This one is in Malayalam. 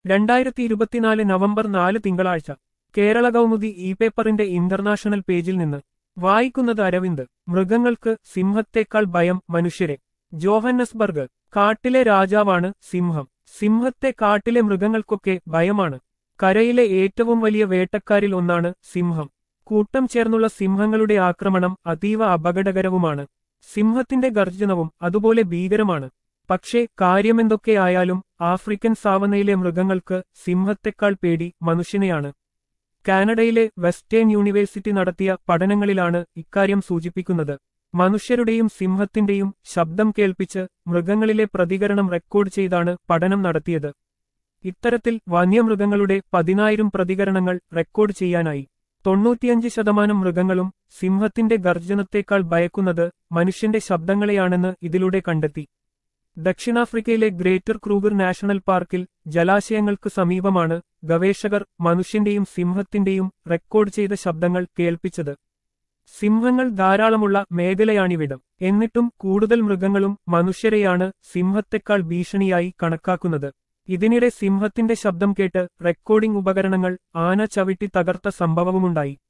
2024 നവംബർ 4 തിങ്കളാഴ്ച കേരള കൗമുദി ഇ പേപ്പറിന്റെ ഇന്റർനാഷണൽ പേജിൽ നിന്ന് വായിക്കുന്നത് അരവിന്ദ്. മൃഗങ്ങൾക്ക് സിംഹത്തേക്കാൾ ഭയം മനുഷ്യരെ. ജോഹന്നസ്ബർഗ്. കാട്ടിലെ രാജാവാണ് സിംഹം. സിംഹത്തെ കാട്ടിലെ മൃഗങ്ങൾക്കൊക്കെ ഭയമാണ്. കരയിലെ ഏറ്റവും വലിയ വേട്ടക്കാരിൽ ഒന്നാണ് സിംഹം. കൂട്ടം ചേർന്നുള്ള സിംഹങ്ങളുടെ ആക്രമണം അതീവ അപകടകരവുമാണ്. സിംഹത്തിന്റെ ഗർജനവും അതുപോലെ ഭീകരമാണ്. പക്ഷേ കാര്യമെന്തൊക്കെയായാലും ആഫ്രിക്കൻ സാവനയിലെ മൃഗങ്ങൾക്ക് സിംഹത്തെക്കാൾ പേടി മനുഷ്യനെയാണ്. കാനഡയിലെ വെസ്റ്റേൺ യൂണിവേഴ്സിറ്റി നടത്തിയ പഠനങ്ങളിലാണ് ഇക്കാര്യം സൂചിപ്പിക്കുന്നത്. മനുഷ്യരുടെയും സിംഹത്തിന്റെയും ശബ്ദം കേൾപ്പിച്ച് മൃഗങ്ങളിലെ പ്രതികരണം റെക്കോർഡ് ചെയ്താണ് പഠനം നടത്തിയത്. ഇത്തരത്തിൽ വന്യമൃഗങ്ങളുടെ 10,000 പ്രതികരണങ്ങൾ റെക്കോർഡ് ചെയ്യാനായി. 95% മൃഗങ്ങളും സിംഹത്തിന്റെ ഗർജനത്തേക്കാൾ ഭയക്കുന്നത് മനുഷ്യന്റെ ശബ്ദങ്ങളെയാണെന്ന് ഇതിലൂടെ കണ്ടെത്തി. ദക്ഷിണാഫ്രിക്കയിലെ ഗ്രേറ്റർ ക്രൂഗർ നാഷണൽ പാർക്കിൽ ജലാശയങ്ങൾക്ക് സമീപമാണ് ഗവേഷകർ മനുഷ്യന്റെയും സിംഹത്തിന്റെയും റെക്കോർഡ് ചെയ്ത ശബ്ദങ്ങൾ കേൾപ്പിച്ചത്. സിംഹങ്ങൾ ധാരാളമുള്ള മേഖലയാണിവിടം. എന്നിട്ടും കൂടുതൽ മൃഗങ്ങളും മനുഷ്യരെയാണ് സിംഹത്തെക്കാൾ ഭീഷണിയായി കണക്കാക്കുന്നത്. ഇതിനിടെ സിംഹത്തിന്റെ ശബ്ദം കേട്ട് റെക്കോർഡിംഗ് ഉപകരണങ്ങൾ ആന ചവിട്ടി തകർത്ത സംഭവവുമുണ്ടായി.